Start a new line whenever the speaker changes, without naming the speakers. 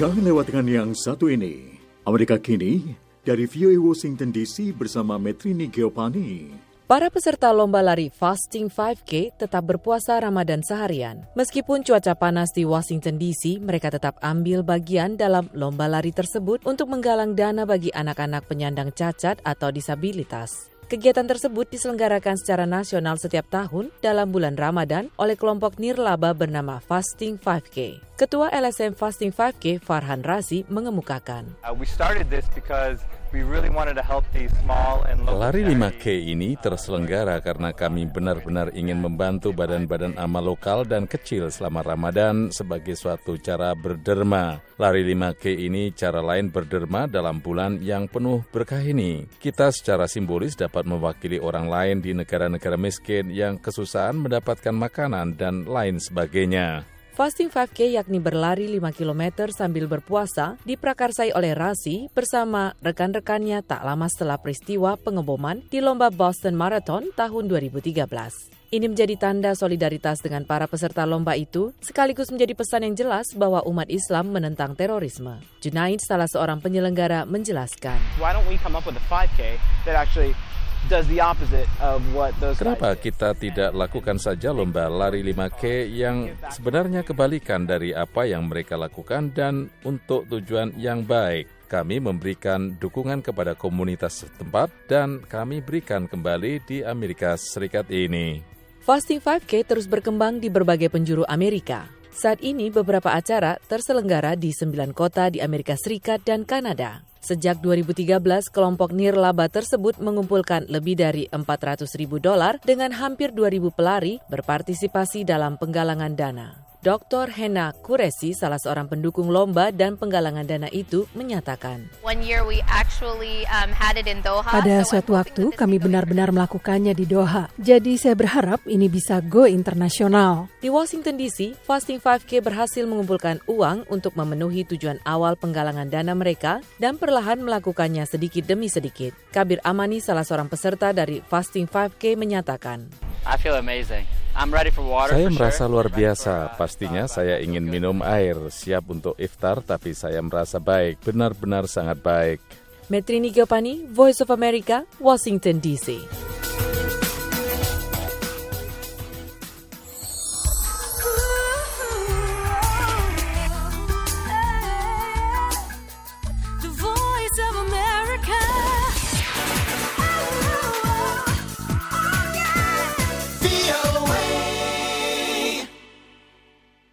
Jangan lewatkan yang satu ini. Amerika Kini dari VOA Washington DC bersama Metrini Geopani.
Para peserta lomba lari Fasting 5K tetap berpuasa Ramadan seharian. Meskipun cuaca panas di Washington DC, mereka tetap ambil bagian dalam lomba lari tersebut untuk menggalang dana bagi anak-anak penyandang cacat atau disabilitas. Kegiatan tersebut diselenggarakan secara nasional setiap tahun dalam bulan Ramadan oleh kelompok nirlaba bernama Fasting 5K. Ketua LSM Fasting 5K, Farhan Razi, mengemukakan.
Lari 5K ini terselenggara karena kami benar-benar ingin membantu badan-badan amal lokal dan kecil selama Ramadan sebagai suatu cara berderma. Lari 5K ini cara lain berderma dalam bulan yang penuh berkah ini. Kita secara simbolis dapat mewakili orang lain di negara-negara miskin yang kesusahan mendapatkan makanan dan lain sebagainya.
Fasting 5K yakni berlari 5 km sambil berpuasa diprakarsai oleh Razi bersama rekan-rekannya tak lama setelah peristiwa pengeboman di lomba Boston Marathon tahun 2013. Ini menjadi tanda solidaritas dengan para peserta lomba itu, sekaligus menjadi pesan yang jelas bahwa umat Islam menentang terorisme. Junaid, salah seorang penyelenggara, menjelaskan.
Kenapa kita tidak lakukan saja lomba lari 5K yang sebenarnya kebalikan dari apa yang mereka lakukan dan untuk tujuan yang baik? Kami memberikan dukungan kepada komunitas setempat dan kami berikan kembali di Amerika Serikat ini.
Fasting 5K terus berkembang di berbagai penjuru Amerika. Saat ini beberapa acara terselenggara di 9 kota di Amerika Serikat dan Kanada. Sejak 2013, kelompok nirlaba tersebut mengumpulkan lebih dari $400.000 dengan hampir 2.000 pelari berpartisipasi dalam penggalangan dana. Dr. Hena Kuresi, salah seorang pendukung lomba dan penggalangan dana itu, menyatakan.
Pada suatu waktu, kami benar-benar melakukannya di Doha. Jadi saya berharap ini bisa go internasional.
Di Washington DC, Fasting 5K berhasil mengumpulkan uang untuk memenuhi tujuan awal penggalangan dana mereka dan perlahan melakukannya sedikit demi sedikit. Kabir Amani, salah seorang peserta dari Fasting 5K, menyatakan.
Saya merasa luar biasa. Pastinya saya ingin minum air, siap untuk iftar, tapi saya merasa baik, benar-benar sangat baik.
Metrini Geopani, Voice of America, Washington DC.